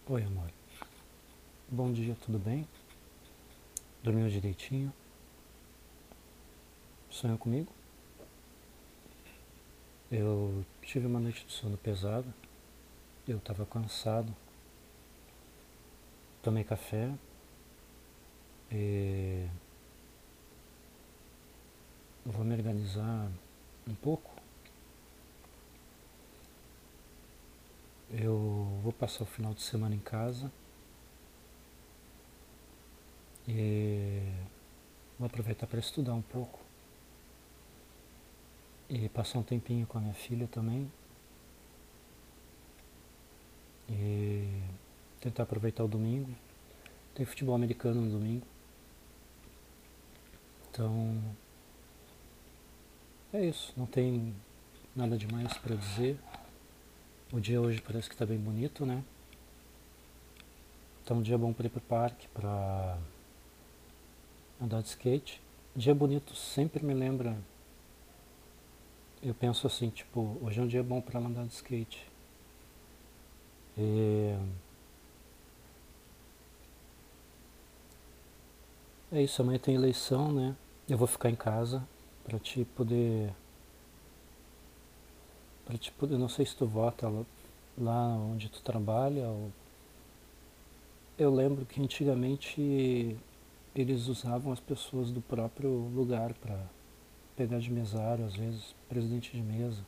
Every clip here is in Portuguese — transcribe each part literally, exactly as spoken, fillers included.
Oi, amor. Bom dia, tudo bem? Dormiu direitinho? Sonhou comigo? Eu tive uma noite de sono pesada. Eu estava cansado. Tomei café e vou me organizar um pouco. Eu vou passar o final de semana em casa e vou aproveitar para estudar um pouco e passar um tempinho com a minha filha também e tentar aproveitar o domingo. Tem futebol americano no domingo, então é isso. Não tem nada demais para dizer. O dia hoje parece que está bem bonito, né? Então um dia bom para ir pro parque, para andar de skate. Dia bonito sempre me lembra. Eu penso assim, tipo, hoje é um dia bom para andar de skate. E é isso, amanhã tem eleição, né? Eu vou ficar em casa para te poder. Para te poder. Não sei se tu vota lá, lá onde tu trabalha. Ou... Eu lembro que antigamente eles usavam as pessoas do próprio lugar para pegar de mesário, às vezes, presidente de mesa.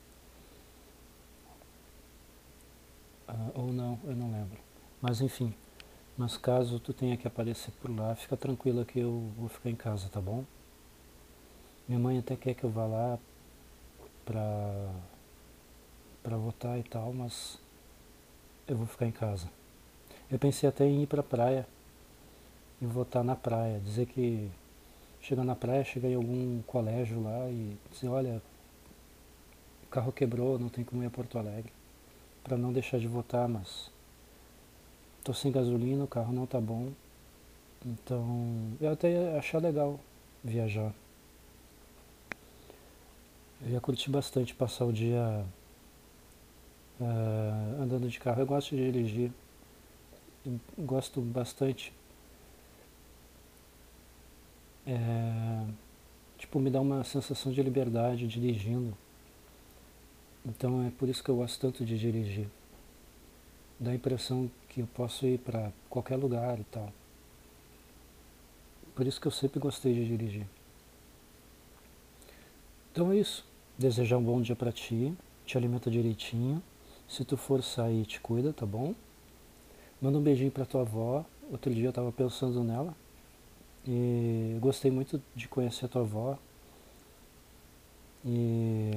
Ah, ou não, eu não lembro. Mas enfim, mas caso tu tenha que aparecer por lá, fica tranquila que eu vou ficar em casa, tá bom? Minha mãe até quer que eu vá lá pra, pra votar e tal, mas eu vou ficar em casa. Eu pensei até em ir pra praia e votar na praia, dizer que chega na praia, chega em algum colégio lá e dizer, olha, o carro quebrou, não tem como ir a Porto Alegre. Pra não deixar de votar, mas tô sem gasolina, o carro não tá bom. Então, eu até ia achar legal viajar. Eu ia curtir bastante passar o dia uh, andando de carro. Eu gosto de dirigir, eu gosto bastante. É, tipo, me dá uma sensação de liberdade dirigindo. Então é por isso que eu gosto tanto de dirigir. Dá a impressão que eu posso ir para qualquer lugar e tal. Por isso que eu sempre gostei de dirigir. Então é isso. Desejar um bom dia para ti. Te alimenta direitinho. Se tu for sair, te cuida, tá bom? Manda um beijinho pra tua avó. Outro dia eu tava pensando nela. E eu gostei muito de conhecer a tua avó. E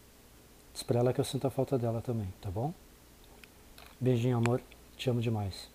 diz pra ela que eu sinto a falta dela também, tá bom? Beijinho, amor. Te amo demais.